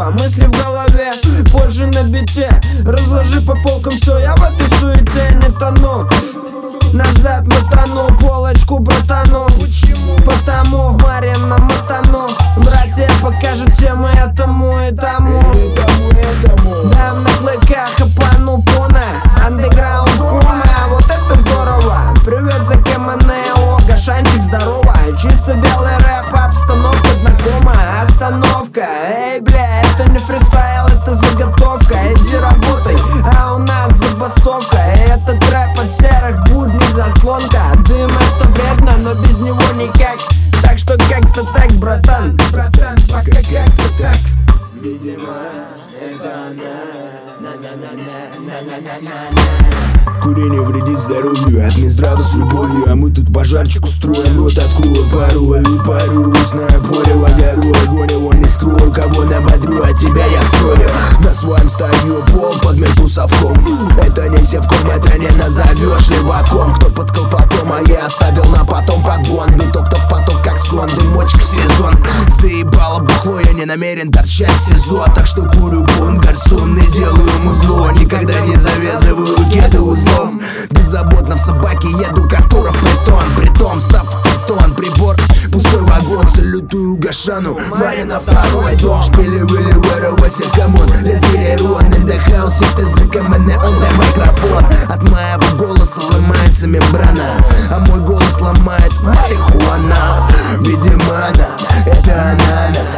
здорово, мысли в голове, позже на бите. Разложи по полкам все, я в этой суете не тону. Назад мотану, полочку братану. Потому в Марьино мотану. Братья покажут всем и этому, и тому. Да, на клыках хапану пона. Андеграунд кума, вот это здорово. Привет за Кеманео, Гашанчик здорово. Чисто белый рэп, обстановка знакома. Остановка, эй, бля, это не фристайл, это заготовка. Иди работай, а у нас забастовка. Этот рэп от серых будней заслонка. Дым это вредно, но без него никак. Так что как-то так, братан. Братан, пока как-то так. Видимо, это она. Курение вредит здоровью, от Минздрава с любовью. А мы тут пожарчик устроим, рот открою, пару и парю. Устное поле в огору, огонь его не скрою. Кого набодрю, а тебя я вскрою. На своем стою пол, подмету совком. Это не севком, это не назовешь леваком. Кто под колпаком, а я оставил на потом подгон. Биток, топ, поток, как сон, дымочек в сезон. Заебало бухло, я не намерен торчать в СИЗО. Так что курю бун, гарсон и делаю музло. Никогда не завязываю кеды узлом. Беззаботно в собаке еду, как Туров притон. Притом, став в картон, прибор, пустой вагон. Салютую Гашану, Марьино второй дом. Шпили, вилли, вэра, вася, камон. Let's get it on, in the house, это за камене, он да микрофон. От моего голоса ломается мембрана, а мой голос ломает марихуана. Видимо, она, это она.